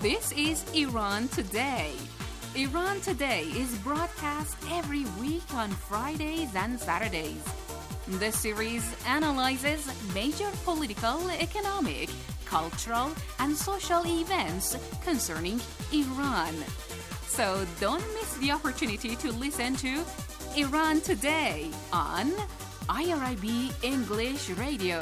This is Iran Today. Iran Today is broadcast every week on Fridays and Saturdays. The series analyzes major political, economic, cultural, and social events concerning Iran. So don't miss the opportunity to listen to Iran Today on IRIB English Radio.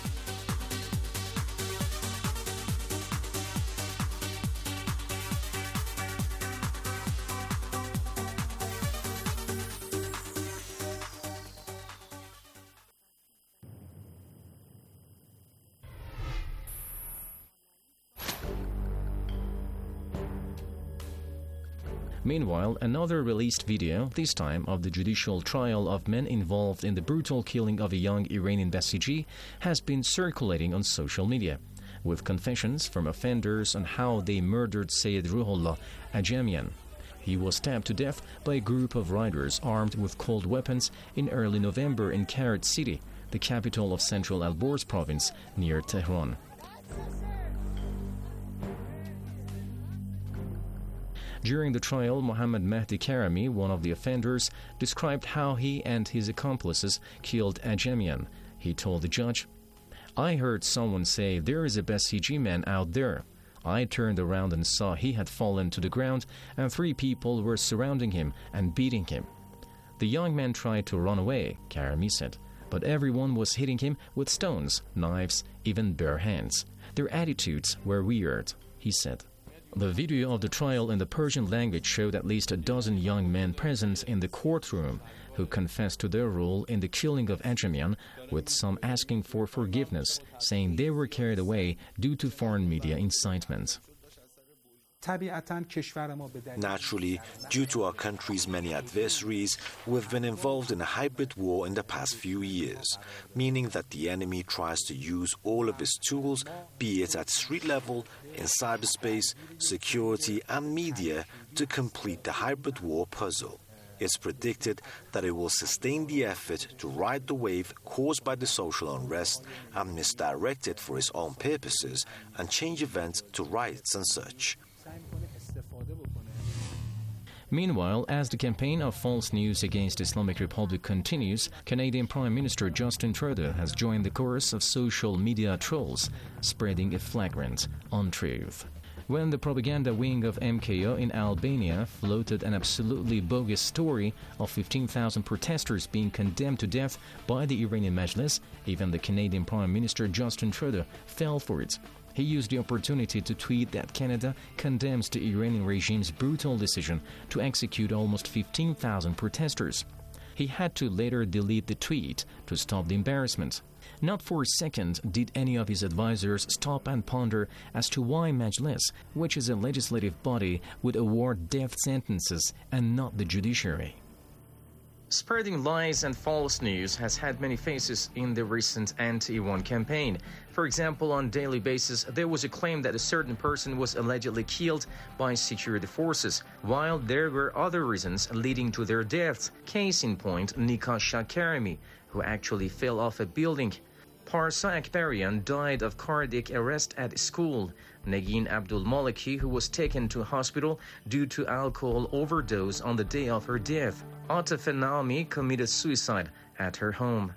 Meanwhile, another released video, this time of the judicial trial of men involved in the brutal killing of a young Iranian Basiji, has been circulating on social media, with confessions from offenders on how they murdered Sayyid Ruhollah Ajamian. He was stabbed to death by a group of riders armed with cold weapons in early November in Karat City, the capital of Central Alborz province near Tehran. During the trial, Mohammad Mehdi Karami, one of the offenders, described how he and his accomplices killed Ajamian. He told the judge, "I heard someone say there is a Basiji man out there. I turned around and saw he had fallen to the ground and 3 people were surrounding him and beating him. The young man tried to run away," Karami said, "but everyone was hitting him with stones, knives, even bare hands. Their attitudes were weird," he said. The video of the trial in the Persian language showed at least a dozen young men present in the courtroom who confessed to their role in the killing of Ajamian, with some asking for forgiveness, saying they were carried away due to foreign media incitement. Naturally, due to our country's many adversaries, we've been involved in a hybrid war in the past few years, meaning that the enemy tries to use all of its tools, be it at street level, in cyberspace, security, and media, to complete the hybrid war puzzle. It's predicted that it will sustain the effort to ride the wave caused by the social unrest and misdirect it for its own purposes and change events to riots and such. Meanwhile, as the campaign of false news against the Islamic Republic continues, Canadian Prime Minister Justin Trudeau has joined the chorus of social media trolls, spreading a flagrant untruth. When the propaganda wing of MKO in Albania floated an absolutely bogus story of 15,000 protesters being condemned to death by the Iranian Majlis, even the Canadian Prime Minister Justin Trudeau fell for it. He used the opportunity to tweet that Canada condemns the Iranian regime's brutal decision to execute almost 15,000 protesters. He had to later delete the tweet to stop the embarrassment. Not for a second did any of his advisors stop and ponder as to why Majlis, which is a legislative body, would award death sentences and not the judiciary. Spreading lies and false news has had many faces in the recent anti-Iran campaign. For example, on a daily basis, there was a claim that a certain person was allegedly killed by security forces, while there were other reasons leading to their deaths. Case in point, Nika Shakarami, who actually fell off a building. Parsa Akbarian died of cardiac arrest at school. Negin Abdul Maliki, who was taken to hospital due to alcohol overdose on the day of her death. Atif Naami committed suicide at her home.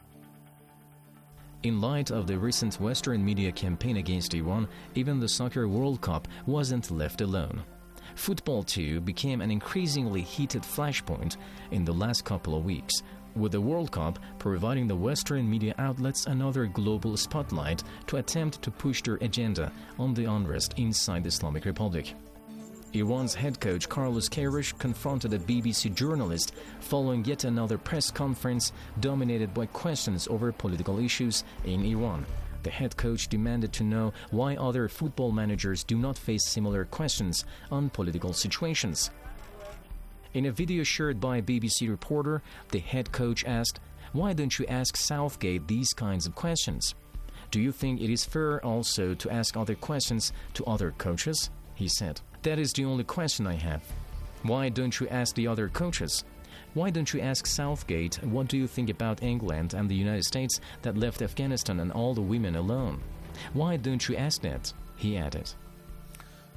In light of the recent Western media campaign against Iran, even the Soccer World Cup wasn't left alone. Football, too, became an increasingly heated flashpoint in the last couple of weeks, with the World Cup providing the Western media outlets another global spotlight to attempt to push their agenda on the unrest inside the Islamic Republic. Iran's head coach Carlos Queiroz confronted a BBC journalist following yet another press conference dominated by questions over political issues in Iran. The head coach demanded to know why other football managers do not face similar questions on political situations. In a video shared by a BBC reporter, the head coach asked, "Why don't you ask Southgate these kinds of questions? Do you think it is fair also to ask other questions to other coaches?" he said. "That is the only question I have. Why don't you ask the other coaches? Why don't you ask Southgate, what do you think about England and the United States that left Afghanistan and all the women alone? Why don't you ask that?" he added.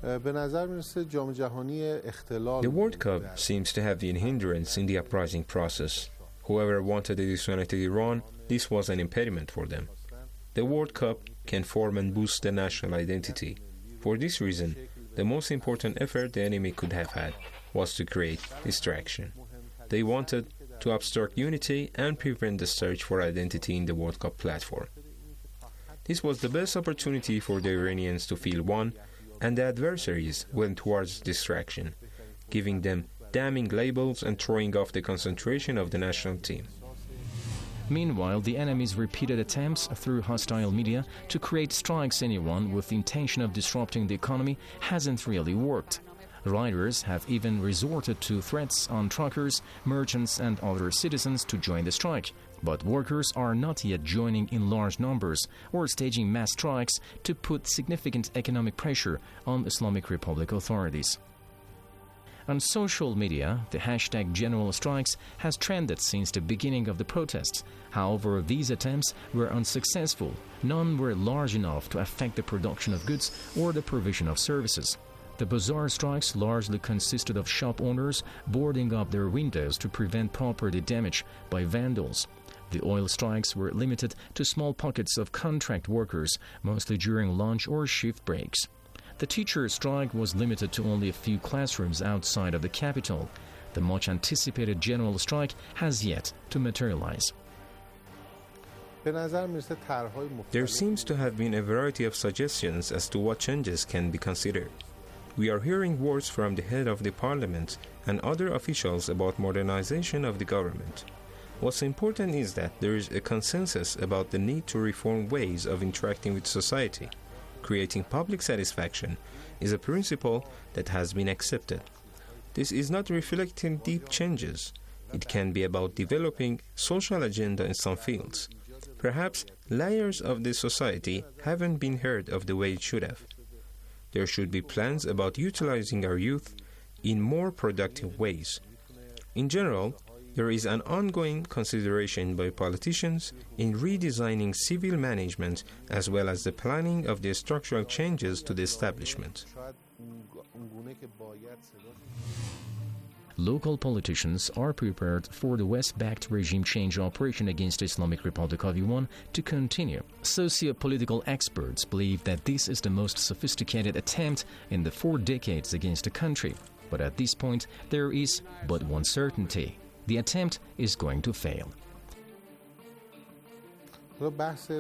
The World Cup seems to have been a hindrance in the uprising process. Whoever wanted a disunited Iran, this was an impediment for them. The World Cup can form and boost the national identity. For this reason, the most important effort the enemy could have had was to create distraction. They wanted to obstruct unity and prevent the search for identity in the World Cup platform. This was the best opportunity for the Iranians to feel one, and the adversaries went towards distraction, giving them damning labels and throwing off the concentration of the national team. Meanwhile, the enemy's repeated attempts through hostile media to create strikes in Iran with the intention of disrupting the economy hasn't really worked. Riders have even resorted to threats on truckers, merchants and other citizens to join the strike. But workers are not yet joining in large numbers or staging mass strikes to put significant economic pressure on Islamic Republic authorities. On social media, the hashtag General Strikes has trended since the beginning of the protests. However, these attempts were unsuccessful. None were large enough to affect the production of goods or the provision of services. The bazaar strikes largely consisted of shop owners boarding up their windows to prevent property damage by vandals. The oil strikes were limited to small pockets of contract workers, mostly during lunch or shift breaks. The teacher strike was limited to only a few classrooms outside of the capital. The much-anticipated general strike has yet to materialize. There seems to have been a variety of suggestions as to what changes can be considered. We are hearing words from the head of the parliament and other officials about modernization of the government. What's important is that there is a consensus about the need to reform ways of interacting with society. Creating public satisfaction is a principle that has been accepted. This is not reflecting deep changes. It can be about developing social agenda in some fields. Perhaps layers of the society haven't been heard of the way it should have. There should be plans about utilizing our youth in more productive ways. In general, there is an ongoing consideration by politicians in redesigning civil management as well as the planning of the structural changes to the establishment. Local politicians are prepared for the West-backed regime change operation against the Islamic Republic of Iran to continue. Socio-political experts believe that this is the most sophisticated attempt in the 4 decades against the country. But at this point, there is but one certainty. The attempt is going to fail. The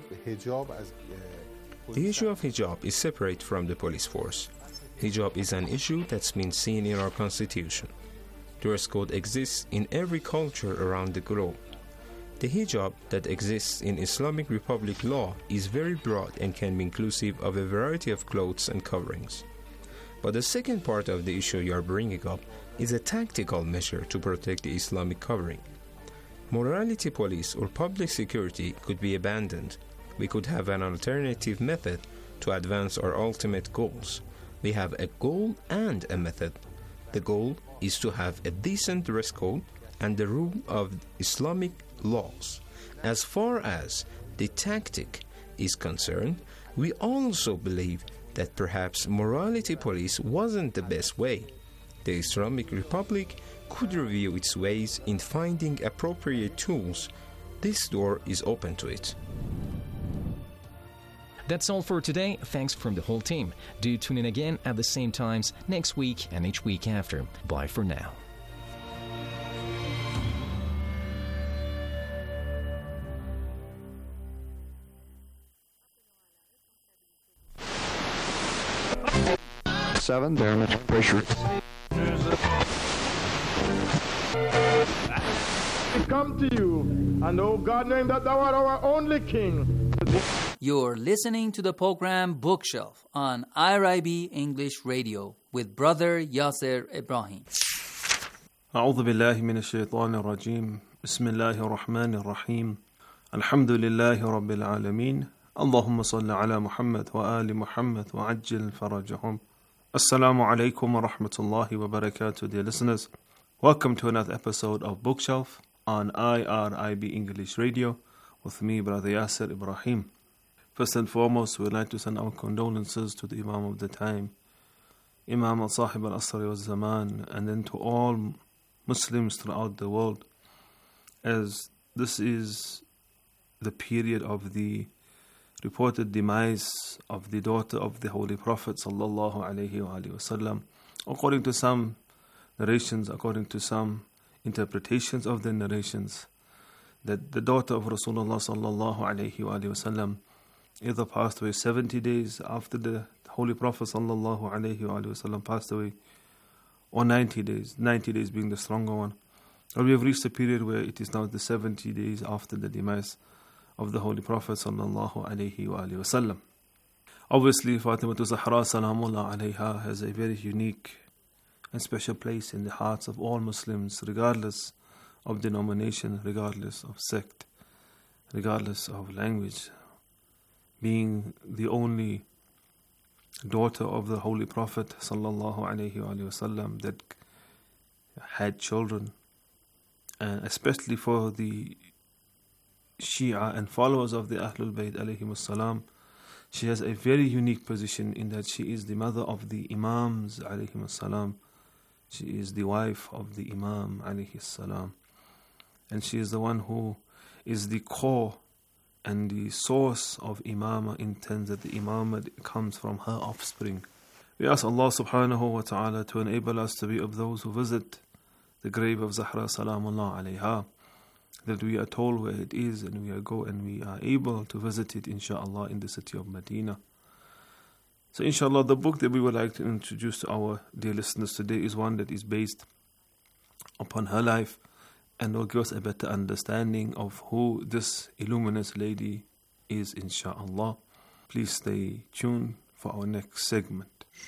issue of hijab is separate from the police force. Hijab is an issue that's been seen in our constitution. Dress code exists in every culture around the globe. The hijab that exists in Islamic Republic law is very broad and can be inclusive of a variety of clothes and coverings. But the second part of the issue you are bringing up is a tactical measure to protect the Islamic covering. Morality police or public security could be abandoned. We could have an alternative method to advance our ultimate goals. We have a goal and a method. The goal is to have a decent dress code and the rule of Islamic laws. As far as the tactic is concerned, we also believe that perhaps morality police wasn't the best way. The Islamic Republic could review its ways in finding appropriate tools. This door is open to it. That's all for today. Thanks from the whole team. Do tune in again at the same times next week and each week after. Bye for now. Seven, damage, pressure. We come to you, and oh God, knowing that thou art our only King. You're listening to the program Bookshelf on IRIB English Radio with Brother Yasser Ibrahim. أعوذ بالله من الشيطان الرجيم بسم الله الرحمن الرحيم الحمد لله رب العالمين اللهم صل على محمد وآل محمد وعجل فرجهم. Assalamu alaikum wa rahmatullahi wa barakatuh, dear listeners. Welcome to another episode of Bookshelf on IRIB English Radio with me, Brother Yasser Ibrahim. First and foremost, we'd like to send our condolences to the Imam of the time, Imam al-Sahib al-Asri wal-Zaman, and then to all Muslims throughout the world, as this is the period of the reported demise of the daughter of the Holy Prophet sallallahu alaihi wasallam. According to some narrations, according to some interpretations of the narrations, that the daughter of Rasulullah sallallahu alaihi wasallam either passed away 70 days after the Holy Prophet sallallahu alaihi wasallam passed away, or 90 days being the stronger one. Or we have reached a period where it is now the 70 days after the demise of the Holy Prophet sallallahu alaihi wasallam. Obviously, Fatima Zahra salamullah alayha has a very unique and special place in the hearts of all Muslims, regardless of denomination, regardless of sect, regardless of language. Being the only daughter of the Holy Prophet sallallahu alaihi wasallam that had children, and especially for the Shia and followers of the Ahlul Bayt alayhimus salam, she has a very unique position in that she is the mother of the Imams alayhimus salam. She is the wife of the Imam alayhis salam, and she is the one who is the core and the source of imamah, in terms that the imamah comes from her offspring. We ask Allah subhanahu wa ta'ala to enable us to be of those who visit the grave of Zahra salamullah alayha, that we are told where it is and we are able to visit it inshaAllah in the city of Medina. So inshaAllah, the book that we would like to introduce to our dear listeners today is one that is based upon her life and will give us a better understanding of who this illuminous lady is, inshaAllah. Please stay tuned for our next segment.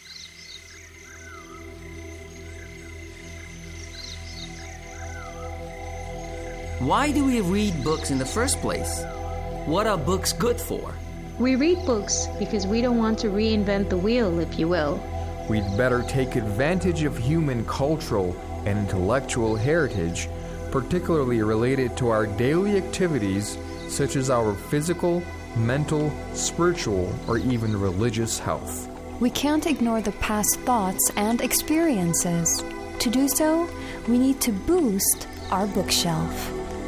Why do we read books in the first place? What are books good for? We read books because we don't want to reinvent the wheel, if you will. We'd better take advantage of human cultural and intellectual heritage, particularly related to our daily activities such as our physical, mental, spiritual, or even religious health. We can't ignore the past thoughts and experiences. To do so, we need to boost our bookshelf.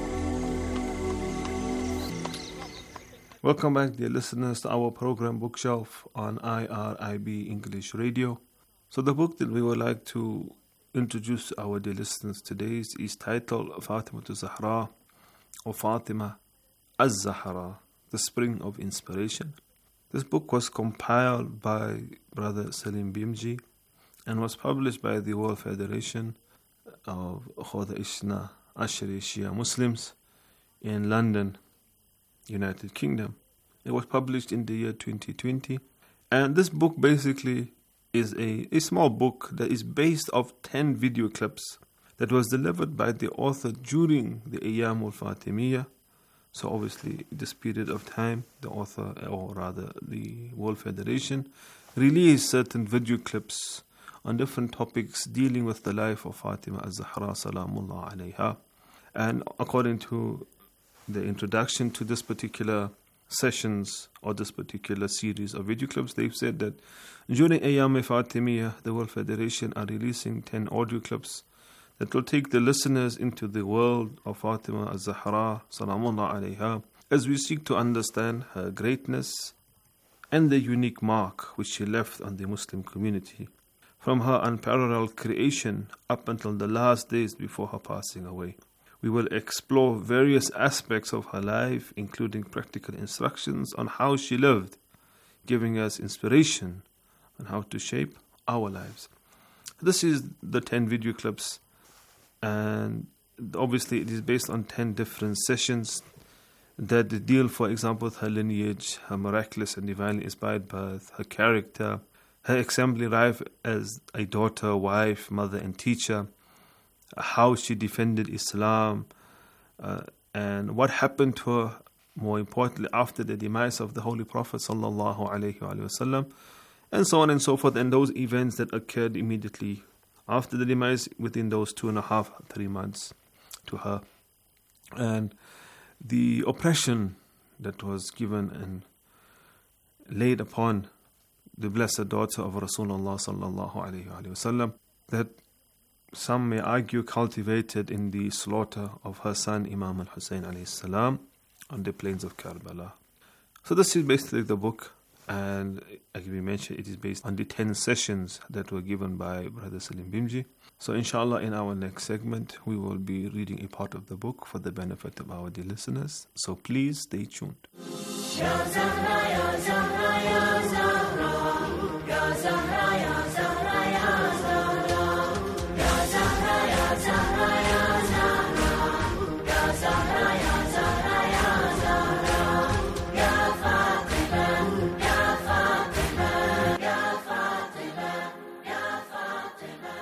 Welcome back, dear listeners, to our program Bookshelf on IRIB English Radio. So the book that we would like to introduce to our dear listeners today is titled Fatima Zahra, or Fatima Az-Zahra, The Spring of Inspiration. This book was compiled by Brother Salim Bimji and was published by the World Federation of Khoda Ishna Ashari Shia Muslims in London, United Kingdom. It was published in the year 2020, and this book basically is a small book that is based off 10 video clips that was delivered by the author during the Ayyam al-Fatimiyya. So obviously, this period of time, the author, or rather the World Federation, released certain video clips on different topics dealing with the life of Fatima Az-Zahra salamullah alayha. And according to the introduction to this particular sessions or this particular series of video clips, they've said that during Ayyam Fatimiyya, the World Federation are releasing 10 audio clips that will take the listeners into the world of Fatima Az-Zahra salamullah alayha, as we seek to understand her greatness and the unique mark which she left on the Muslim community, from her unparalleled creation up until the last days before her passing away. We will explore various aspects of her life, including practical instructions on how she lived, giving us inspiration on how to shape our lives. This is the 10 video clips, and obviously it is based on 10 different sessions that deal, for example, with her lineage, her miraculous and divinely inspired birth, her character, her exemplary life as a daughter, wife, mother, and teacher, how she defended Islam, and what happened to her, more importantly, after the demise of the Holy Prophet sallallahu alaihi wasallam, and so on and so forth, and those events that occurred immediately after the demise, within those 2.5, 3 months to her, and the oppression that was given and laid upon the blessed daughter of Rasulullah sallallahu alayhi wa sallam, that some may argue cultivated in the slaughter of her son Imam al-Hussein alayhi salam on the plains of Karbala. So this is basically the book, and as we mentioned, it is based on the 10 sessions that were given by Brother Salim Bimji. So inshallah, in our next segment, we will be reading a part of the book for the benefit of our dear listeners. So please stay tuned. Ya Zahra, Ya Zahra, Ya Zahra, Ya Zahra, Ya Zahra, Ya Zahra, Ya Zahra, Ya Zahra, Ya Zahra, Ya Zahra, Ya Zahra, Ya Zahra, Ya Fatima, Ya Fatima, Ya Fatima, Ya Fatima.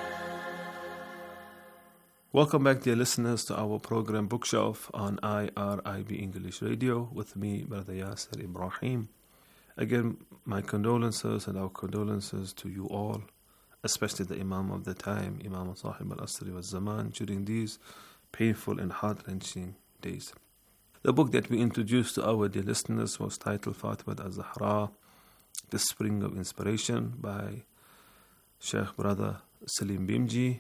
Welcome back, dear listeners, to our program Bookshelf on IRIB English Radio with me, Brother Yasser Ibrahim. Again, my condolences and our condolences to you all, especially the Imam of the time, Imam Sahib al-Asri wa Zaman, during these painful and heart-wrenching days. The book that we introduced to our dear listeners was titled Fatima al-Zahra, The Spring of Inspiration by Sheikh Brother Salim Bimji,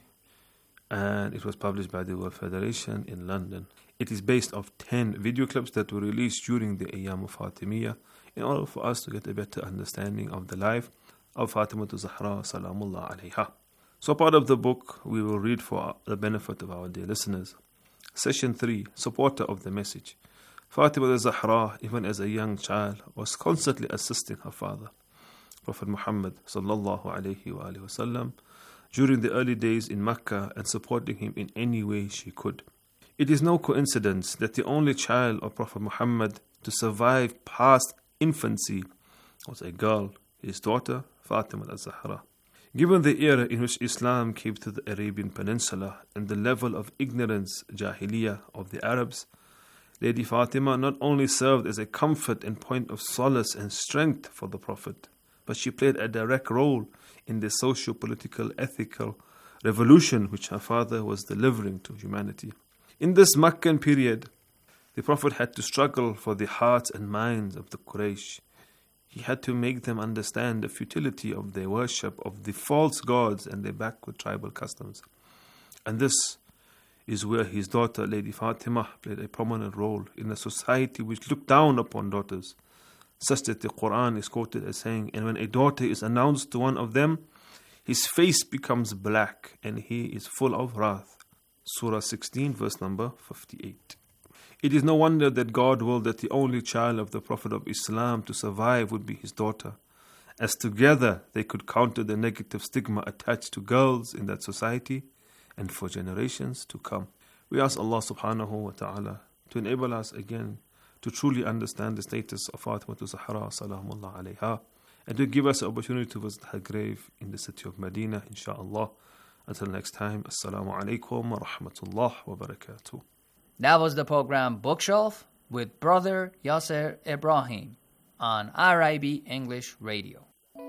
and it was published by the World Federation in London. It is based on 10 video clips that were released during the Ayyam al-Fatimiyya in order for us to get a better understanding of the life of Fatima al-Zahra salamullah alayha. So part of the book we will read for the benefit of our dear listeners. Session 3, Supporter of the Message. Fatima al-Zahra, even as a young child, was constantly assisting her father, Prophet Muhammad sallallahu alayhi wa sallam, during the early days in Mecca and supporting him in any way she could. It is no coincidence that the only child of Prophet Muhammad to survive past infancy was a girl, his daughter Fatima al-Zahra. Given the era in which Islam came to the Arabian Peninsula and the level of ignorance, jahiliyyah, of the Arabs, Lady Fatima not only served as a comfort and point of solace and strength for the Prophet, but she played a direct role in the socio-political, ethical revolution which her father was delivering to humanity. In this Meccan period, the Prophet had to struggle for the hearts and minds of the Quraysh. He had to make them understand the futility of their worship of the false gods and their backward tribal customs. And this is where his daughter, Lady Fatima, played a prominent role in a society which looked down upon daughters, such that the Quran is quoted as saying, "And when a daughter is announced to one of them, his face becomes black and he is full of wrath." Surah 16, verse number 58. It is no wonder that God willed that the only child of the Prophet of Islam to survive would be his daughter, as together they could counter the negative stigma attached to girls in that society and for generations to come. We ask Allah subhanahu wa ta'ala to enable us again to truly understand the status of Fatima al-Zahra salamullah alayha, and to give us the opportunity to visit her grave in the city of Medina, inshaAllah. Until next time, Assalamu alaikum wa rahmatullah wa barakatuh. That was the program Bookshelf with Brother Yasser Ibrahim on IRIB English Radio.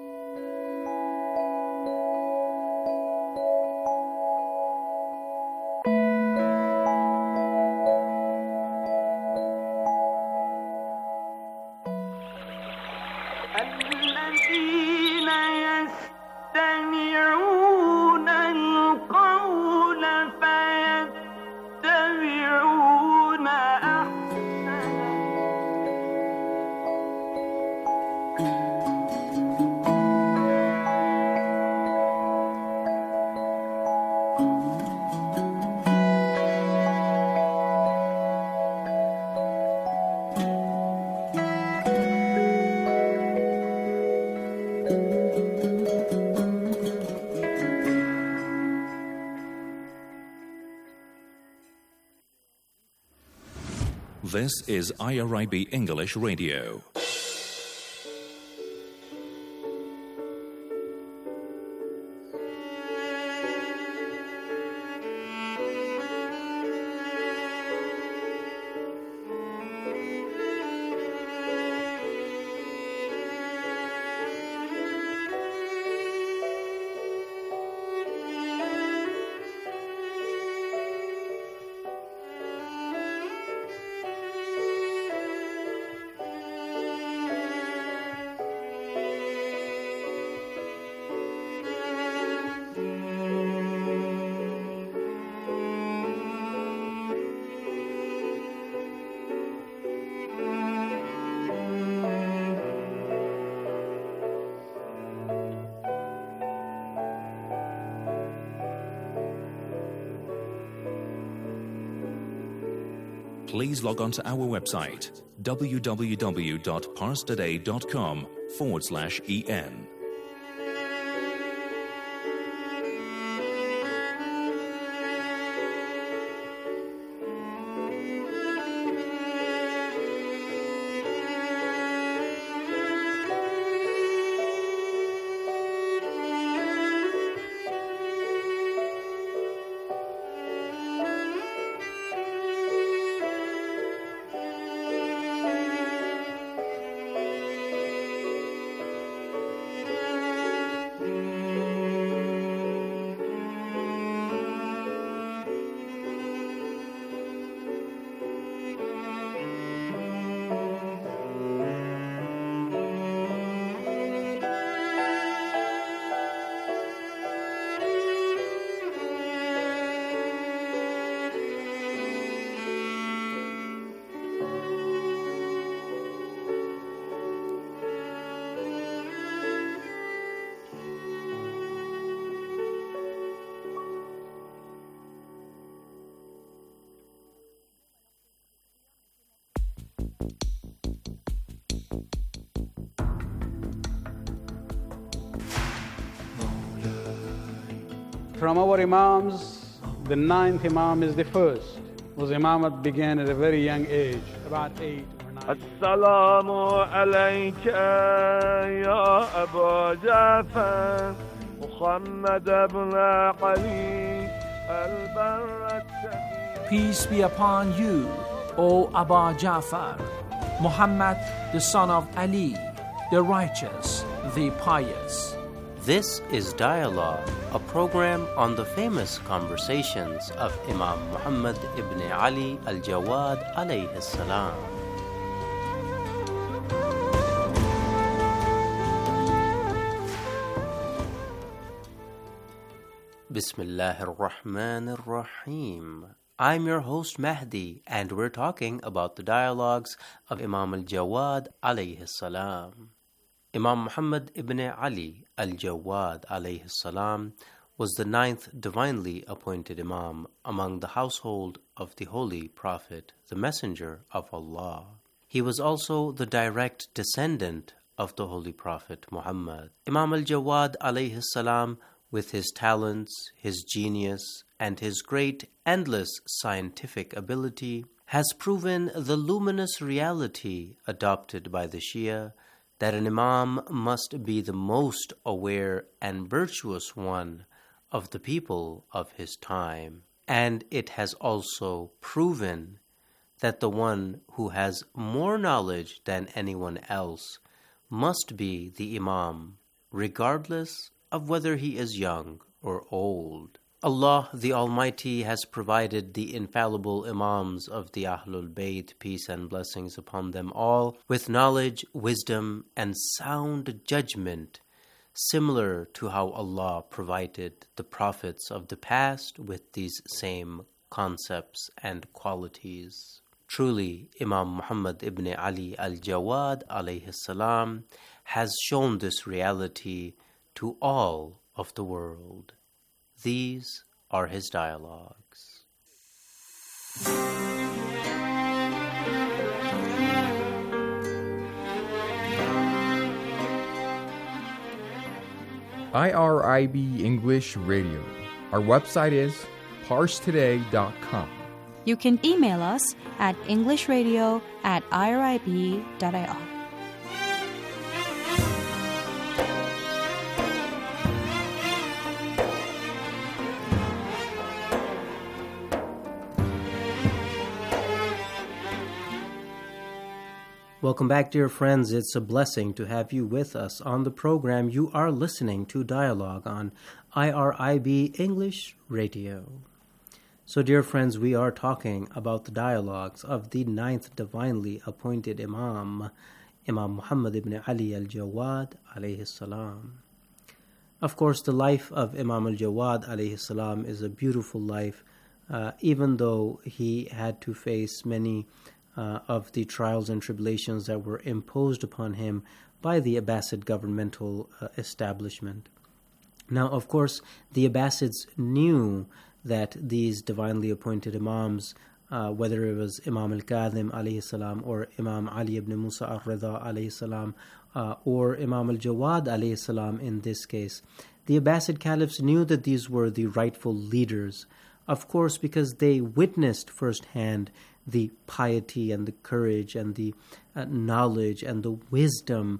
This is IRIB English Radio. please log on to our website www.parstoday.com/en. From our Imams, the ninth Imam is the first. Was Imam that began at a very young age, about 8 or 9. Assalamu alayka ya Abu Ja'far, Muhammad ibn Ali al-Barrat. Peace be upon you, O Abu Ja'far, Muhammad the son of Ali, the righteous, the pious. This is Dialogue, a program on the famous conversations of Imam Muhammad ibn Ali al-Jawad alayhi salam. Bismillahir Rahmanir Rahim. I'm your host Mahdi, and we're talking about the dialogues of Imam al-Jawad alayhi salam. Imam Muhammad ibn Ali al-Jawad alayhi salam was the ninth divinely appointed Imam among the household of the Holy Prophet, the Messenger of Allah. He was also the direct descendant of the Holy Prophet Muhammad. Imam al-Jawad alayhi salam, with his talents, his genius, and his great endless scientific ability, has proven the luminous reality adopted by the Shia that an Imam must be the most aware and virtuous one of the people of his time. And it has also proven that the one who has more knowledge than anyone else must be the Imam, regardless of whether he is young or old. Allah the Almighty has provided the infallible Imams of the Ahlul Bayt, peace and blessings upon them all, with knowledge, wisdom, and sound judgment, similar to how Allah provided the prophets of the past with these same concepts and qualities. Truly, Imam Muhammad ibn Ali al-Jawad alayhi salam has shown this reality to all of the world. These are his dialogues. IRIB English Radio. Our website is parstoday.com. You can email us at englishradio@irib.ir. Welcome back, dear friends. It's a blessing to have you with us on the program. You are listening to Dialogue on IRIB English Radio. So, dear friends, we are talking about the dialogues of the ninth divinely appointed Imam, Imam Muhammad ibn Ali al-Jawad alayhi salam. Of course, the life of Imam al-Jawad alayhi salam is a beautiful life, even though he had to face many of the trials and tribulations that were imposed upon him by the Abbasid governmental establishment. Now, of course, the Abbasids knew that these divinely appointed Imams whether it was Imam al-Kadhim alayhi salam or Imam Ali ibn Musa al-Rida alayhi salam or Imam al-Jawad alayhi salam in this case. The Abbasid caliphs knew that these were the rightful leaders, of course, because they witnessed firsthand the piety and the courage and the knowledge and the wisdom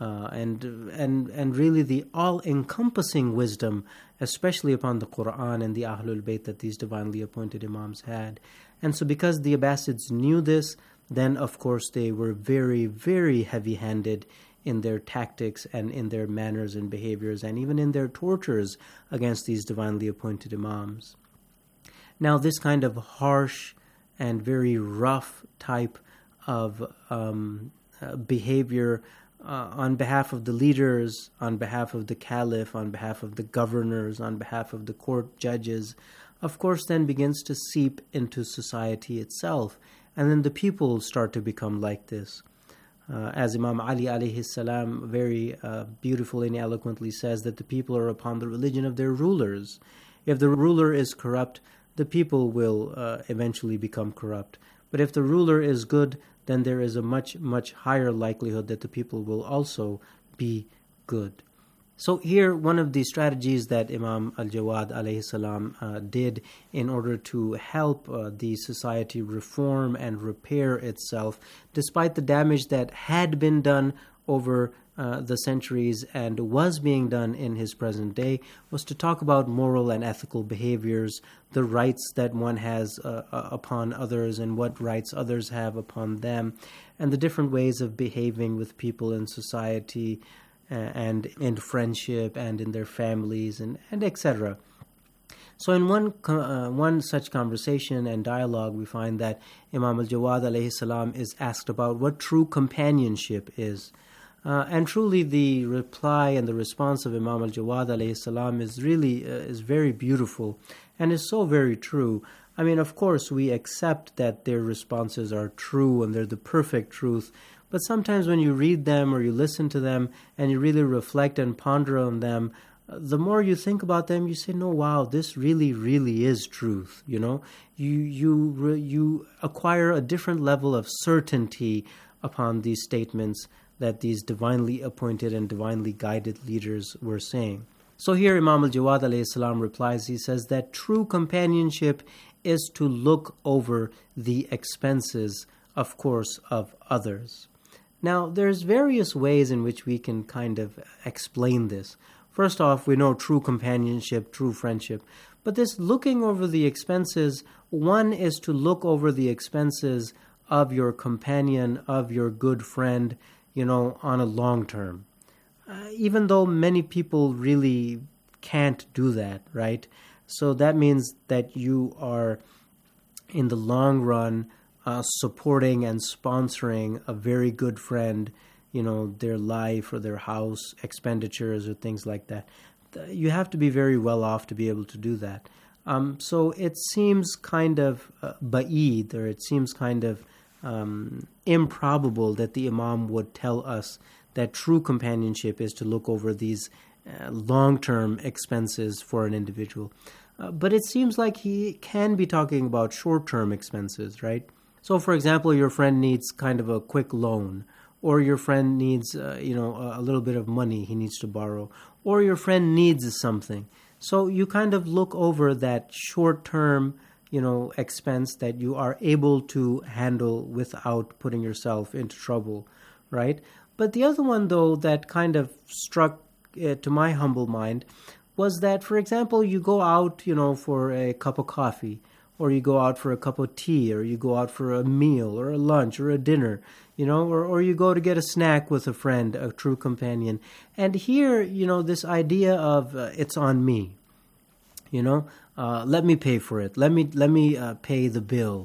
and really the all-encompassing wisdom, especially upon the Quran and the Ahlul Bayt that these divinely appointed Imams had. And so because the Abbasids knew this, then of course they were very, very heavy-handed in their tactics and in their manners and behaviors and even in their tortures against these divinely appointed Imams. Now this kind of harsh and very rough type of behavior on behalf of the leaders, on behalf of the caliph, on behalf of the governors, on behalf of the court judges, of course then begins to seep into society itself. And then the people start to become like this. As Imam Ali alayhi salam very beautifully and eloquently says, that the people are upon the religion of their rulers. If the ruler is corrupt, the people will eventually become corrupt. But if the ruler is good, then there is a much, much higher likelihood that the people will also be good. So here, one of the strategies that Imam al-Jawad alayhi salam did in order to help the society reform and repair itself, despite the damage that had been done over the centuries and was being done in his present day, was to talk about moral and ethical behaviors, the rights that one has upon others and what rights others have upon them, and the different ways of behaving with people in society and in friendship and in their families and etc. So in one such conversation and dialogue, we find that Imam al-Jawad alayhi salam is asked about what true companionship is. And truly the reply and the response of Imam al-Jawad alayhi salam is really is very beautiful and is so very true. I mean, of course, we accept that their responses are true and they're the perfect truth, but sometimes when you read them or you listen to them and you really reflect and ponder on them, the more you think about them, you say, no, wow, this really, really is truth. You know, you acquire a different level of certainty upon these statements that these divinely appointed and divinely guided leaders were saying. So here Imam al-Jawad alayhi salam replies, he says that true companionship is to look over the expenses, of course, of others. Now, there's various ways in which we can kind of explain this. First off, we know true companionship, true friendship. But this looking over the expenses, one is to look over the expenses of your companion, of your good friend, you know, on a long term. Even though many people really can't do that, right? So that means that you are, in the long run, supporting and sponsoring a very good friend, you know, their life or their house expenditures or things like that. You have to be very well off to be able to do that. So it seems kind of ba'id, or it seems kind of improbable that the Imam would tell us that true companionship is to look over these long-term expenses for an individual. But it seems like he can be talking about short-term expenses, right? So, for example, your friend needs kind of a quick loan, or your friend needs, a little bit of money he needs to borrow, or your friend needs something. So you kind of look over that short-term, expense that you are able to handle without putting yourself into trouble, right? But the other one, though, that kind of struck to my humble mind was that, for example, you go out, for a cup of coffee, or you go out for a cup of tea, or you go out for a meal, or a lunch, or a dinner, or you go to get a snack with a friend, a true companion. And here, this idea of it's on me, let me pay for it. Let me pay the bill,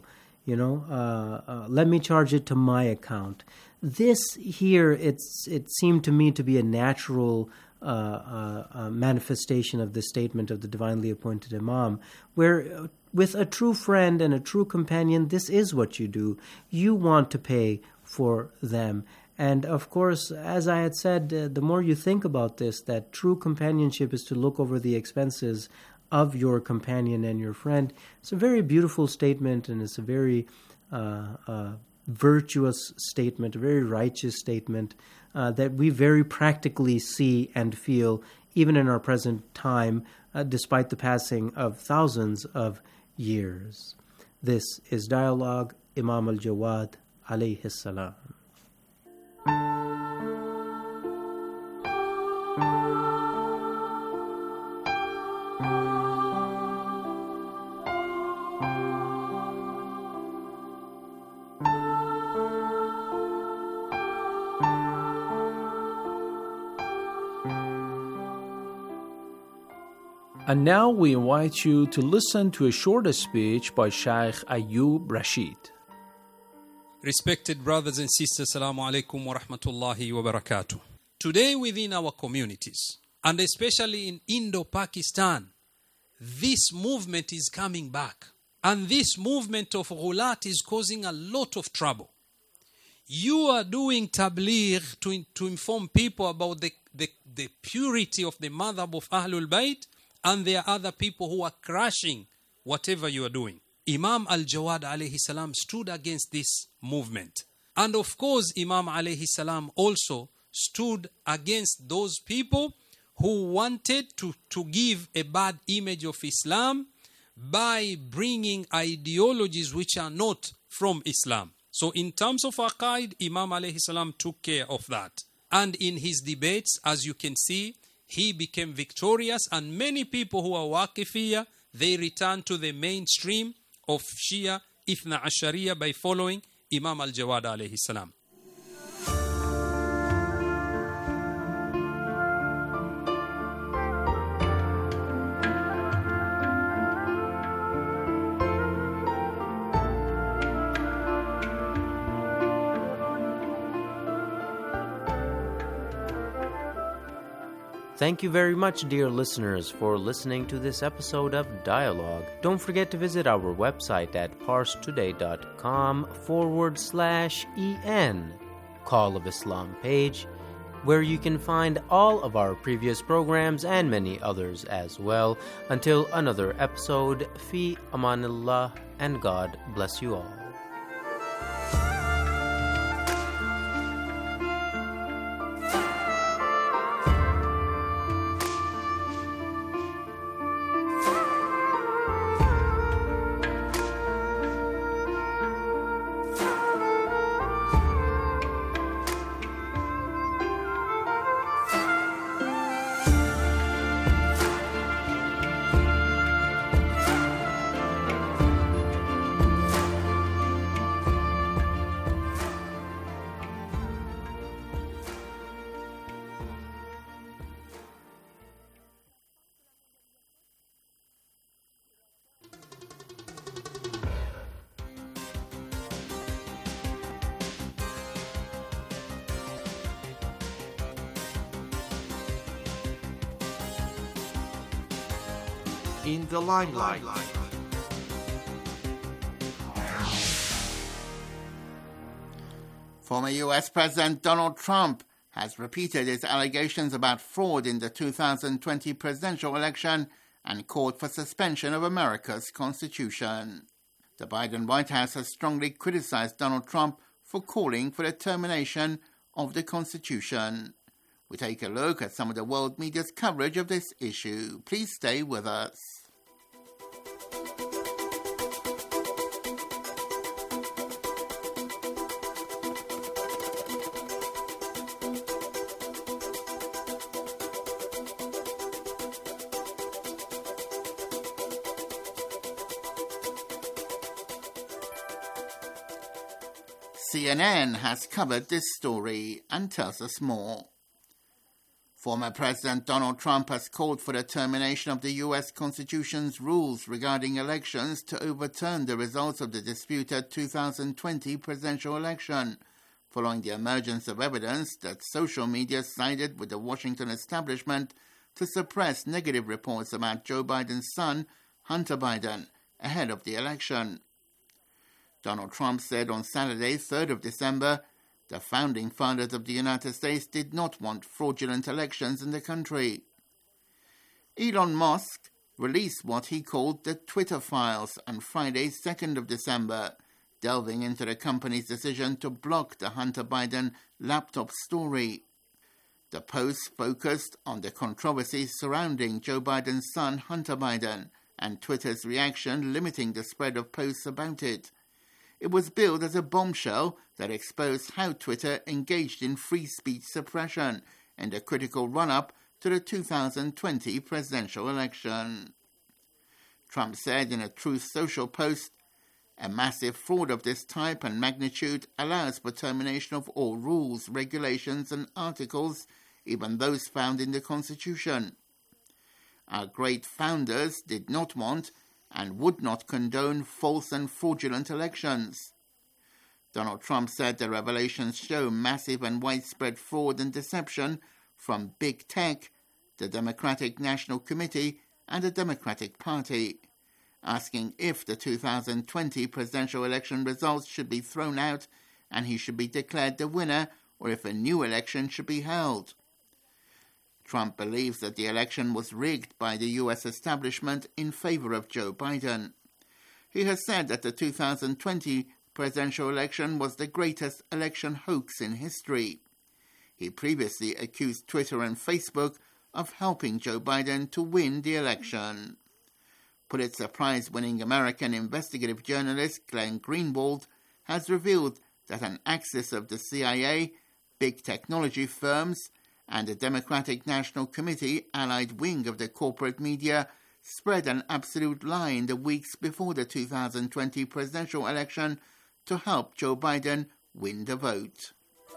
let me charge it to my account. This here, it seemed to me to be a natural manifestation of the statement of the divinely appointed Imam, where with a true friend and a true companion, this is what you do. You want to pay for them. And of course, as I had said, the more you think about this, that true companionship is to look over the expenses of your companion and your friend. It's a very beautiful statement, and it's a very virtuous statement, a very righteous statement that we very practically see and feel even in our present time, despite the passing of thousands of years. This is Dialogue, Imam al-Jawad alayhi salam. And now we invite you to listen to a short speech by Sheikh Ayub Rashid. Respected brothers and sisters, Assalamu alaikum wa rahmatullahi wa barakatuh. Today within our communities, and especially in Indo-Pakistan, this movement is coming back. And this movement of ghulat is causing a lot of trouble. You are doing tabligh to inform people about the purity of the madhab of Ahlul Bayt, and there are other people who are crashing whatever you are doing. Imam al-Jawad alayhi salam stood against this movement. And of course, Imam alayhi salam also stood against those people who wanted to give a bad image of Islam by bringing ideologies which are not from Islam. So in terms of aqaid, Imam alayhi salam took care of that. And in his debates, as you can see, he became victorious, and many people who are Waqifiyya, they returned to the mainstream of Shia Ithna Ashariya by following Imam al-Jawad alayhi salam. Thank you very much, dear listeners, for listening to this episode of Dialogue. Don't forget to visit our website at parstoday.com/en, Call of Islam page, where you can find all of our previous programs and many others as well. Until another episode, fi amanillah, and God bless you all. In the limelight. Former U.S. President Donald Trump has repeated his allegations about fraud in the 2020 presidential election and called for suspension of America's Constitution. The Biden White House has strongly criticized Donald Trump for calling for the termination of the Constitution. We take a look at some of the world media's coverage of this issue. Please stay with us. CNN has covered this story and tells us more. Former President Donald Trump has called for the termination of the U.S. Constitution's rules regarding elections to overturn the results of the disputed 2020 presidential election, following the emergence of evidence that social media sided with the Washington establishment to suppress negative reports about Joe Biden's son, Hunter Biden, ahead of the election. Donald Trump said on Saturday, 3rd of December, the founding fathers of the United States did not want fraudulent elections in the country. Elon Musk, released what he called the Twitter files on Friday, 2nd of December, delving into the company's decision to block the Hunter Biden laptop story. The post focused on the controversies surrounding Joe Biden's son, Hunter Biden, and Twitter's reaction limiting the spread of posts about it. It was billed as a bombshell that exposed how Twitter engaged in free speech suppression in the critical run-up to the 2020 presidential election. Trump said in a Truth Social post, "A massive fraud of this type and magnitude allows for termination of all rules, regulations, and articles, even those found in the Constitution. Our great founders did not want and would not condone false and fraudulent elections." Donald Trump said the revelations show massive and widespread fraud and deception from big tech, the Democratic National Committee, and the Democratic Party, asking if the 2020 presidential election results should be thrown out and he should be declared the winner, or if a new election should be held. Trump believes that the election was rigged by the U.S. establishment in favor of Joe Biden. He has said that the 2020 presidential election was the greatest election hoax in history. He previously accused Twitter and Facebook of helping Joe Biden to win the election. Pulitzer Prize-winning American investigative journalist Glenn Greenwald has revealed that an axis of the CIA, big technology firms, and the Democratic National Committee, allied wing of the corporate media, spread an absolute lie in the weeks before the 2020 presidential election to help Joe Biden win the vote.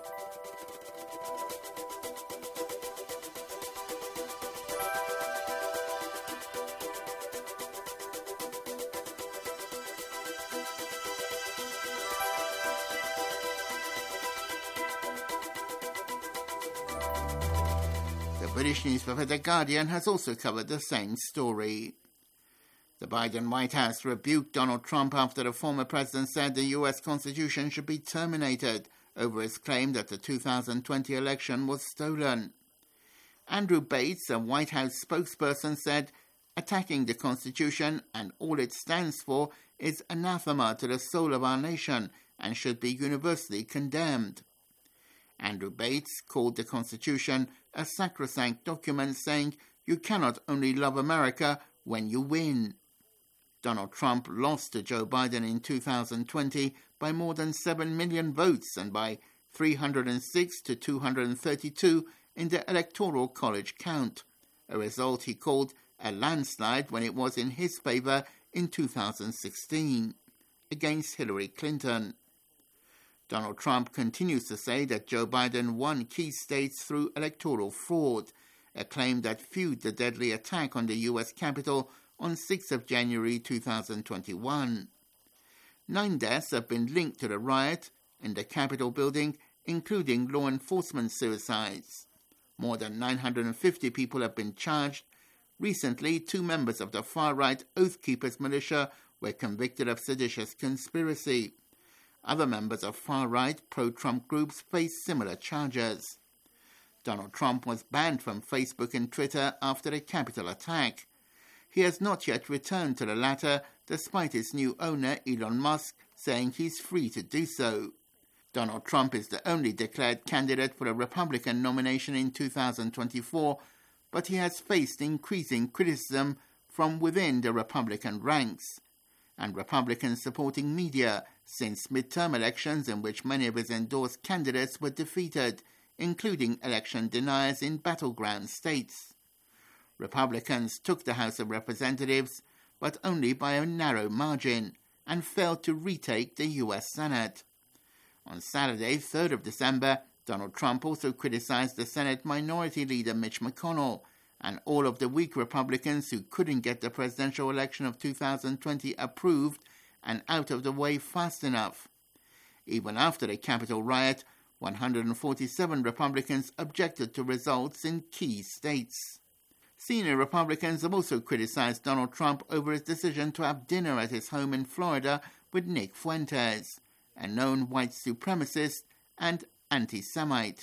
British newspaper The Guardian has also covered the same story. The Biden White House rebuked Donald Trump after the former president said the U.S. Constitution should be terminated over his claim that the 2020 election was stolen. Andrew Bates, a White House spokesperson, said, "Attacking the Constitution and all it stands for is anathema to the soul of our nation and should be universally condemned." Andrew Bates called the Constitution a sacrosanct document, saying, "You cannot only love America when you win." Donald Trump lost to Joe Biden in 2020 by more than 7 million votes and by 306 to 232 in the Electoral College count, a result he called a landslide when it was in his favor in 2016 against Hillary Clinton. Donald Trump continues to say that Joe Biden won key states through electoral fraud, a claim that fueled the deadly attack on the U.S. Capitol on 6th of January 2021. 9 deaths have been linked to the riot in the Capitol building, including law enforcement suicides. More than 950 people have been charged. Recently, 2 members of the far-right Oath Keepers militia were convicted of seditious conspiracy. Other members of far-right pro-Trump groups face similar charges. Donald Trump was banned from Facebook and Twitter after the Capitol attack. He has not yet returned to the latter, despite his new owner, Elon Musk, saying he's free to do so. Donald Trump is the only declared candidate for a Republican nomination in 2024, but he has faced increasing criticism from within the Republican ranks and Republican-supporting media since midterm elections in which many of his endorsed candidates were defeated, including election deniers in battleground states. Republicans took the House of Representatives, but only by a narrow margin, and failed to retake the U.S. Senate. On Saturday, 3rd of December, Donald Trump also criticized the Senate Minority Leader Mitch McConnell and all of the weak Republicans who couldn't get the presidential election of 2020 approved and out of the way fast enough. Even after the Capitol riot, 147 Republicans objected to results in key states. Senior Republicans have also criticized Donald Trump over his decision to have dinner at his home in Florida with Nick Fuentes, a known white supremacist and anti-Semite.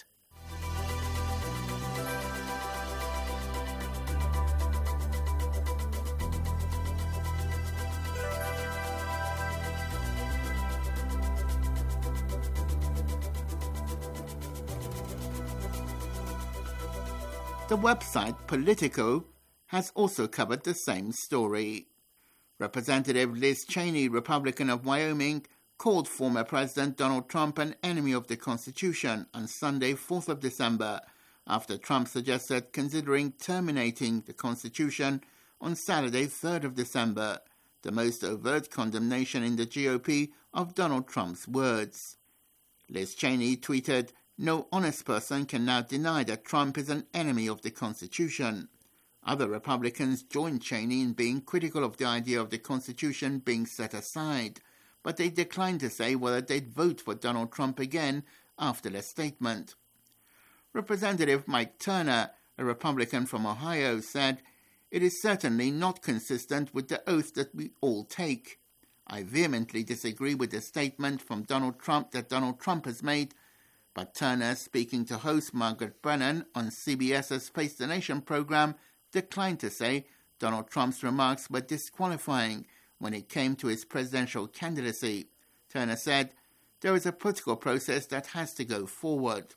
The website Politico has also covered the same story. Representative Liz Cheney, Republican of Wyoming, called former President Donald Trump an enemy of the Constitution on Sunday, 4th of December, after Trump suggested considering terminating the Constitution on Saturday, 3rd of December, the most overt condemnation in the GOP of Donald Trump's words. Liz Cheney tweeted, "No honest person can now deny that Trump is an enemy of the Constitution." Other Republicans joined Cheney in being critical of the idea of the Constitution being set aside, but they declined to say whether they'd vote for Donald Trump again after their statement. Representative Mike Turner, a Republican from Ohio, said, "It is certainly not consistent with the oath that we all take. I vehemently disagree with the statement from Donald Trump that Donald Trump has made," but Turner, speaking to host Margaret Brennan on CBS's Face the Nation program, declined to say Donald Trump's remarks were disqualifying when it came to his presidential candidacy. Turner said, "There is a political process that has to go forward."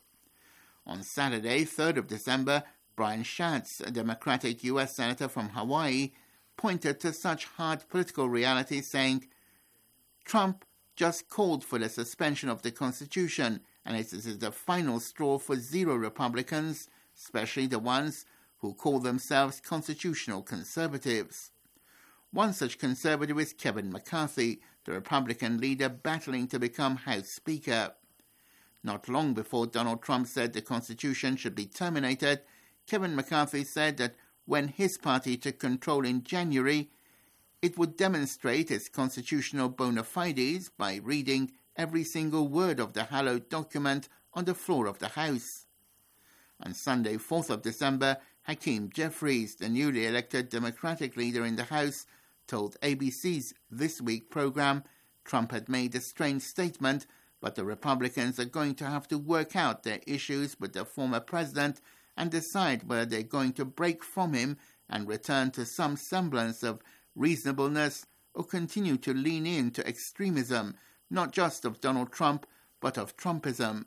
On Saturday, 3rd of December, Brian Schatz, a Democratic U.S. Senator from Hawaii, pointed to such hard political reality, saying, "Trump just called for the suspension of the Constitution, and it is the final straw for zero Republicans, especially the ones who call themselves constitutional conservatives." One such conservative is Kevin McCarthy, the Republican leader battling to become House Speaker. Not long before Donald Trump said the Constitution should be terminated, Kevin McCarthy said that when his party took control in January, it would demonstrate its constitutional bona fides by reading every single word of the hallowed document on the floor of the House. On Sunday, 4th of December, Hakeem Jeffries, the newly elected Democratic leader in the House, told ABC's This Week program Trump had made a strange statement, but the Republicans are going to have to work out their issues with the former president and decide whether they're going to break from him and return to some semblance of reasonableness or continue to lean into extremism, not just of Donald Trump, but of Trumpism.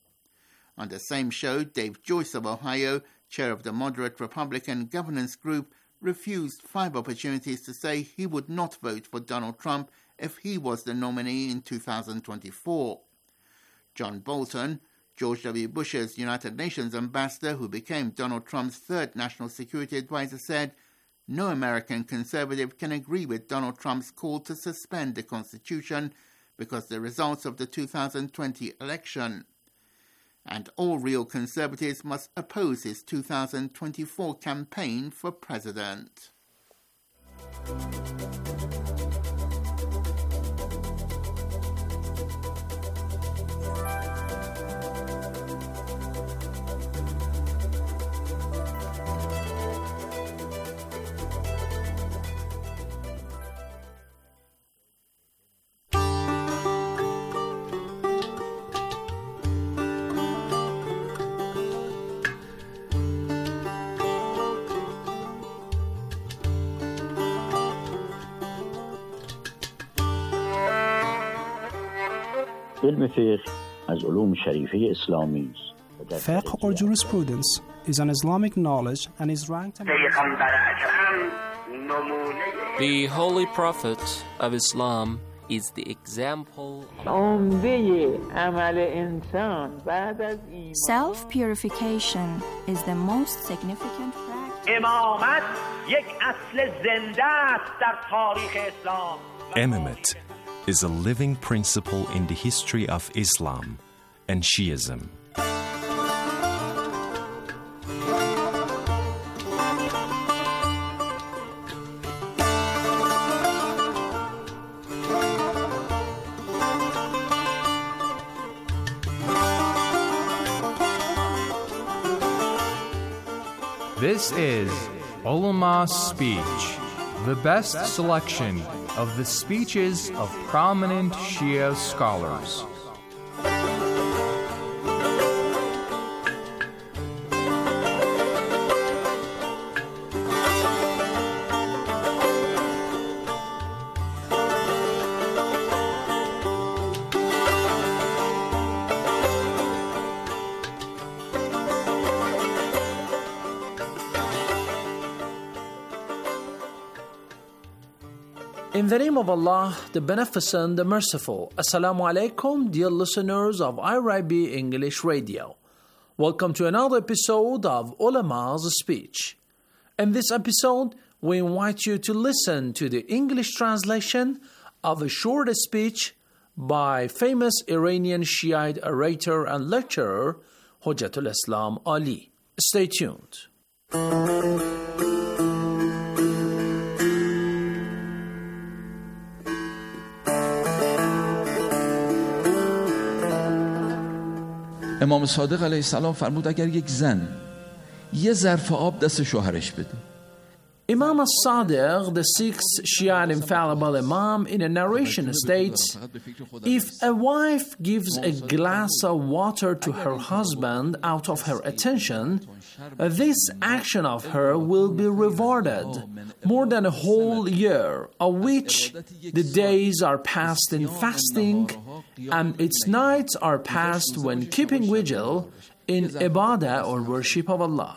On the same show, Dave Joyce of Ohio, chair of the moderate Republican governance group, refused 5 opportunities to say he would not vote for Donald Trump if he was the nominee in 2024. John Bolton, George W. Bush's United Nations ambassador who became Donald Trump's 3rd national security advisor, said, "No American conservative can agree with Donald Trump's call to suspend the Constitution because of the results of the 2020 election. And all real conservatives must oppose his 2024 campaign for president." Fiqh or jurisprudence is an Islamic knowledge and is ranked The Holy Prophet of Islam is the example. Self-purification is the most significant practice. Imamate is a living principle in the history of Islam and Shiism. This is Ulama Speech, the best selection of the speeches of prominent Shia scholars. In the name of Allah, the Beneficent, the Merciful. Assalamu alaikum, dear listeners of IRIB English Radio. Welcome to another episode of Ulama's Speech. In this episode, we invite you to listen to the English translation of a short speech by famous Iranian Shiite orator and lecturer, Hujjatul Islam Ali. Stay tuned. امام صادق علیه السلام فرمود اگر یک زن یه ظرف آب دست شوهرش بده. Imam al-Sadiq, the sixth Shia infallible Imam, in a narration states, if a wife gives a glass of water to her husband out of her attention, this action of her will be rewarded more than a whole year, of which the days are passed in fasting and its nights are passed when keeping vigil in ibadah or worship of Allah.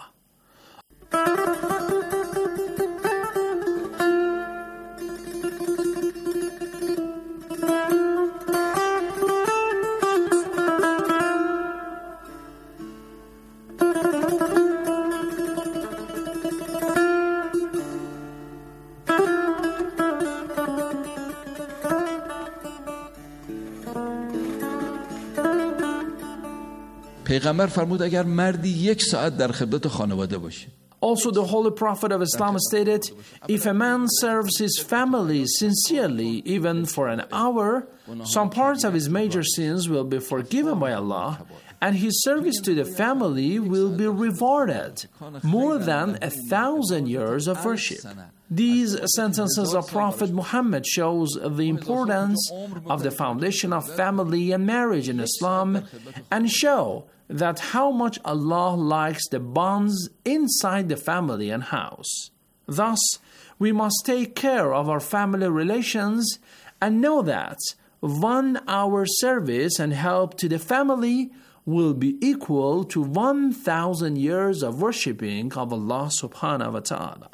پیغمبر فرمود اگر مردی 1 ساعت در خدمت خانواده باشه. Also, the Holy Prophet of Islam stated, if a man serves his family sincerely, even for an hour, some parts of his major sins will be forgiven by Allah, and his service to the family will be rewarded more than 1,000 years of worship. These sentences of Prophet Muhammad shows the importance of the foundation of family and marriage in Islam and show that how much Allah likes the bonds inside the family and house. Thus, we must take care of our family relations and know that 1 hour service and help to the family will be equal to 1,000 years of worshipping of Allah subhanahu wa ta'ala.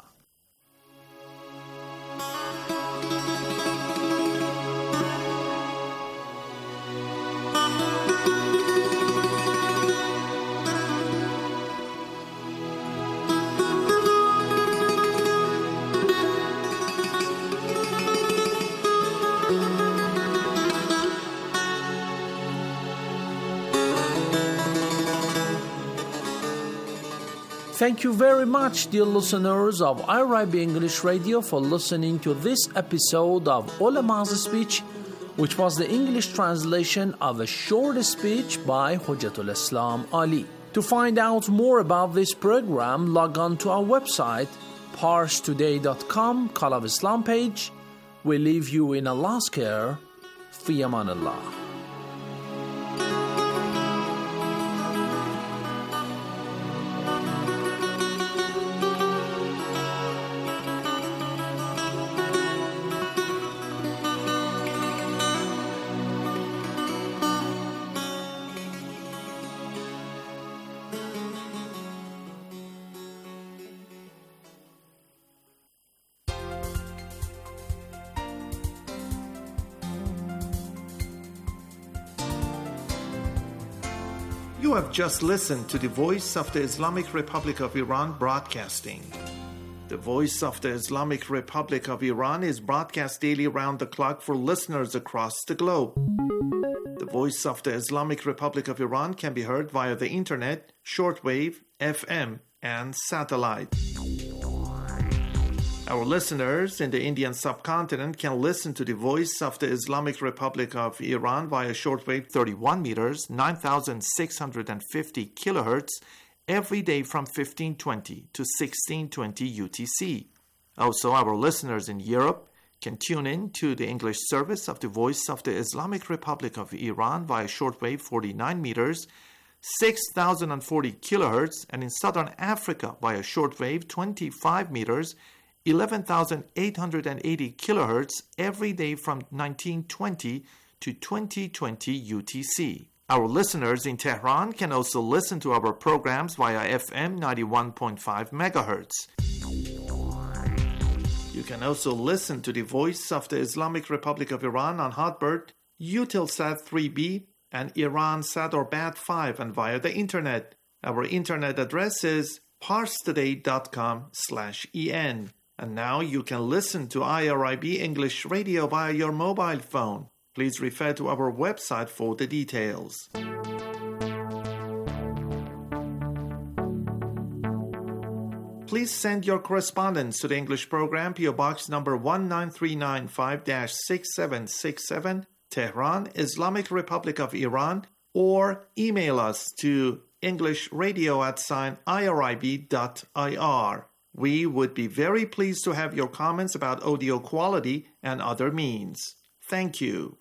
Thank you very much, dear listeners of IRIB English Radio, for listening to this episode of Ulama's Speech, which was the English translation of a short speech by Hujjatul Islam Ali. To find out more about this program, log on to our website, parstoday.com, Call of Islam page. We leave you in Allah's care. Fi aman Allah. You have just listened to the Voice of the Islamic Republic of Iran broadcasting. The Voice of the Islamic Republic of Iran is broadcast daily around the clock for listeners across the globe. The Voice of the Islamic Republic of Iran can be heard via the internet, shortwave, FM, and satellite. Our listeners in the Indian subcontinent can listen to the Voice of the Islamic Republic of Iran via shortwave 31 meters, 9,650 kilohertz, every day from 1520 to 1620 UTC. Also, our listeners in Europe can tune in to the English service of the Voice of the Islamic Republic of Iran via shortwave 49 meters, 6,040 kilohertz, and in Southern Africa via shortwave 25 meters, 11,880 kilohertz every day from 1920 to 2020 UTC. Our listeners in Tehran can also listen to our programs via FM 91.5 megahertz. You You can also listen to the Voice of the Islamic Republic of Iran on Hotbird, Eutelsat 3B, and Iransat or Bat5 and via the internet. Our internet address is parstoday.com/en. And now you can listen to IRIB English Radio via your mobile phone. Please refer to our website for the details. Please send your correspondence to the English program, PO Box number 19395-6767, Tehran, Islamic Republic of Iran, or email us to englishradio@irib.ir. We would be very pleased to have your comments about audio quality and other means. Thank you.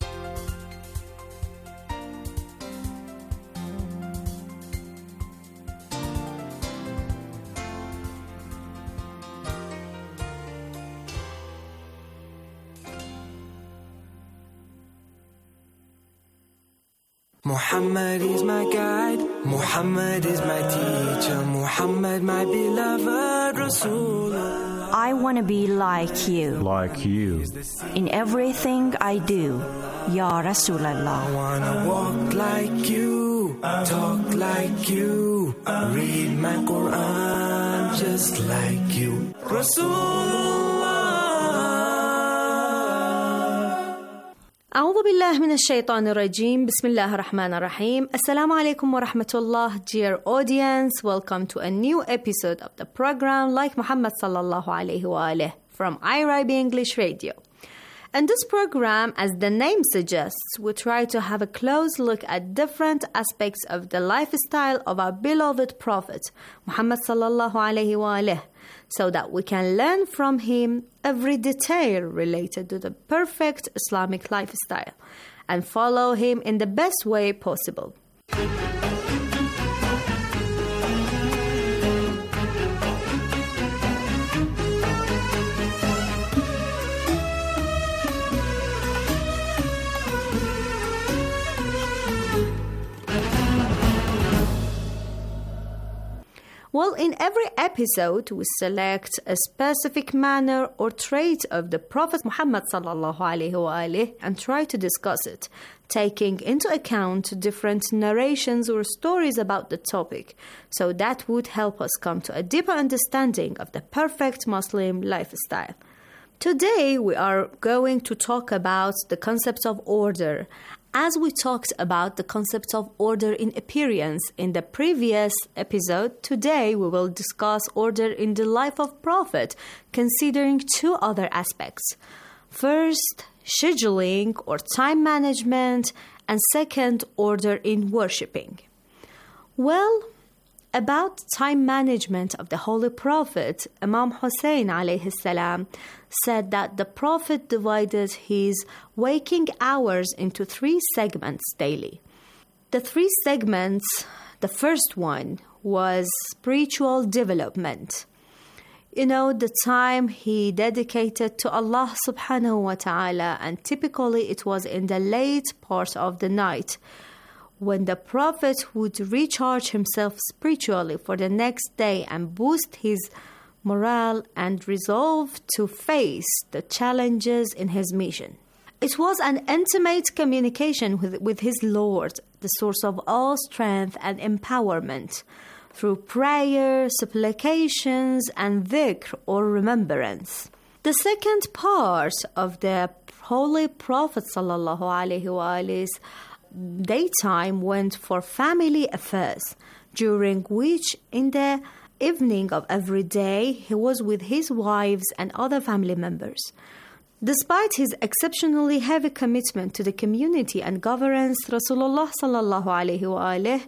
Muhammad is my guide, Muhammad is my teacher, Muhammad my beloved Rasulullah. I want to be like you. Like you. In everything I do, Ya Rasulallah. I want to walk like you, talk like you, read my Quran just like you. Rasulullah. أعوذ بالله من الشيطان الرجيم. بسم الله الرحمن الرحيم. Assalamu alaikum wa rahmatullah. Dear audience, welcome to a new episode of the program Like Muhammad sallallahu alayhi wa alayhi from IRIB English Radio. In this program, as the name suggests, we try to have a close look at different aspects of the lifestyle of our beloved Prophet Muhammad sallallahu alayhi wa alayhi, so that we can learn from him every detail related to the perfect Islamic lifestyle and follow him in the best way possible. Well, in every episode, we select a specific manner or trait of the Prophet Muhammad sallallahu alaihi wasallam and try to discuss it, taking into account different narrations or stories about the topic, so that would help us come to a deeper understanding of the perfect Muslim lifestyle. Today, we are going to talk about the concept of order. As we talked about the concept of order in appearance in the previous episode, today we will discuss order in the life of Prophet, considering two other aspects. First, scheduling or time management, and second, order in worshipping. Well, about time management of the Holy Prophet, Imam Hussein alayhi salam said that the Prophet divided his waking hours into 3 segments daily. The 3 segments, the first one was spiritual development. The time he dedicated to Allah subhanahu wa ta'ala, and typically it was in the late part of the night, when the Prophet would recharge himself spiritually for the next day and boost his morale and resolve to face the challenges in his mission. It was an intimate communication with his Lord, the source of all strength and empowerment, through prayer, supplications, and dhikr or remembrance. The second part of the Holy Prophet sallallahu alaihi wasallam's daytime went for family affairs, during which in the evening of every day he was with his wives and other family members. Despite his exceptionally heavy commitment to the community and governance, Rasulullah sallallahu alaihi wasallam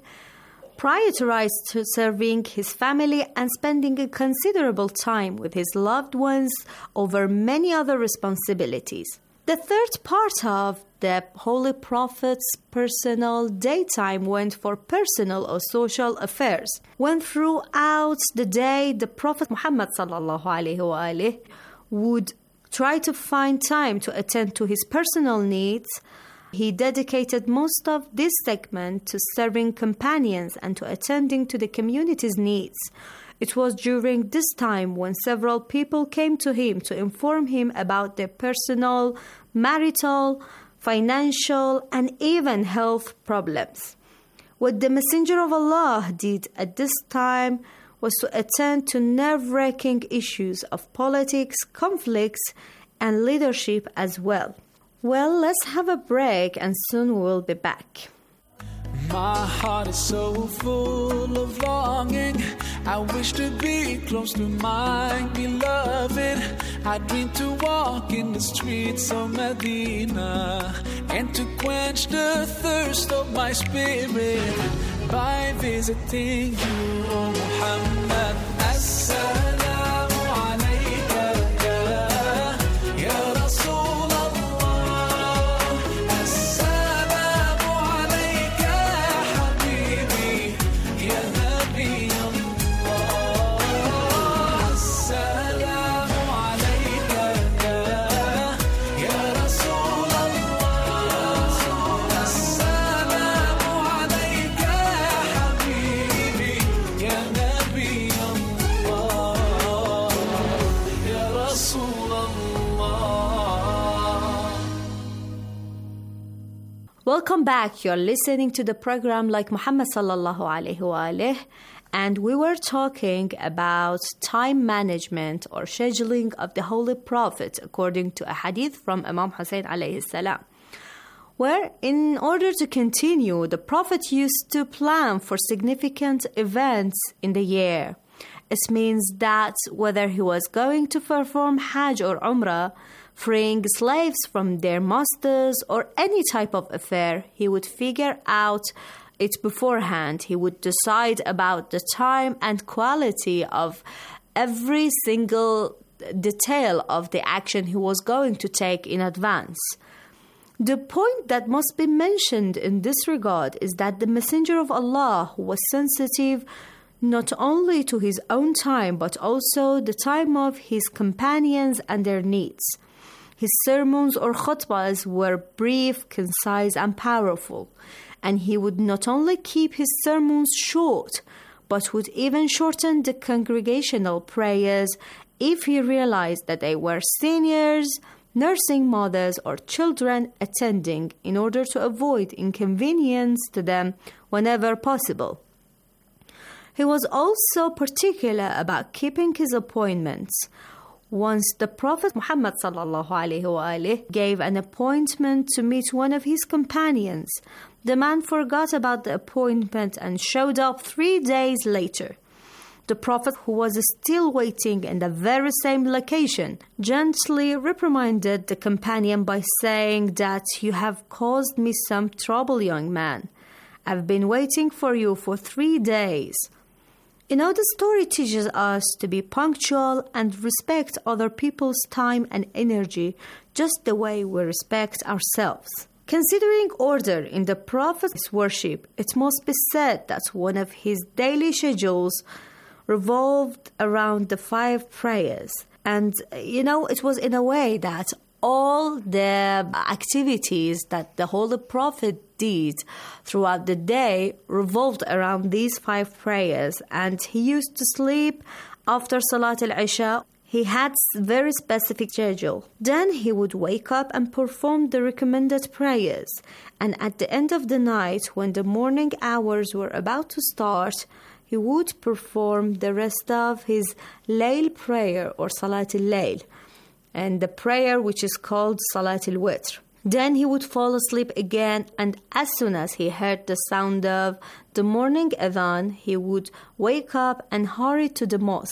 prioritized serving his family and spending a considerable time with his loved ones over many other responsibilities. The third part of the Holy Prophet's personal daytime went for personal or social affairs. When throughout the day, the Prophet Muhammad sallallahu alaihi wasallam would try to find time to attend to his personal needs, he dedicated most of this segment to serving companions and to attending to the community's needs. It was during this time when several people came to him to inform him about their personal, marital, financial, and even health problems. What the Messenger of Allah did at this time was to attend to nerve-wracking issues of politics, conflicts, and leadership as well. Well, let's have a break and soon we'll be back. My heart is so full of longing. I wish to be close to my beloved. I dream to walk in the streets of Medina and to quench the thirst of my spirit by visiting you, O Muhammad. As-salamu alayka ya Rasul Allah. As-salamu alayka ya Habibi ya Nabi Allah. As-salamu alayka ya Rasul Allah. As-salamu alayka ya Habibi ya Nabi Allah ya Rasul Allah. Welcome back. You're listening to the program Like Muhammad sallallahu alayhi wa alihi, and we were talking about time management or scheduling of the Holy Prophet according to a hadith from Imam Hussein alayhi salam, where in order to continue, the Prophet used to plan for significant events in the year. It means that whether he was going to perform Hajj or Umrah, freeing slaves from their masters, or any type of affair, he would figure out it beforehand. He would decide about the time and quality of every single detail of the action he was going to take in advance. The point that must be mentioned in this regard is that the Messenger of Allah was sensitive not only to his own time but also the time of his companions and their needs. His sermons or khutbahs were brief, concise, and powerful, and he would not only keep his sermons short, but would even shorten the congregational prayers if he realized that they were seniors, nursing mothers, or children attending, in order to avoid inconvenience to them whenever possible. He was also particular about keeping his appointments. Once the Prophet Muhammad sallallahu alaihi wasallam gave an appointment to meet one of his companions. The man forgot about the appointment and showed up 3 days later. The Prophet, who was still waiting in the very same location, gently reprimanded the companion by saying that you have caused me some trouble, young man. I've been waiting for you for 3 days. You know, the story teaches us to be punctual and respect other people's time and energy just the way we respect ourselves. Considering order in the Prophet's worship, it must be said that one of his daily schedules revolved around the 5 prayers. And, it was in a way that all the activities that the Holy Prophet did throughout the day revolved around these 5 prayers. And he used to sleep after Salat al-Isha. He had a very specific schedule. Then he would wake up and perform the recommended prayers. And at the end of the night, when the morning hours were about to start, he would perform the rest of his Layl prayer or Salat al-Layl, and the prayer which is called Salat al-Witr. Then he would fall asleep again, and as soon as he heard the sound of the morning adhan, he would wake up and hurry to the mosque.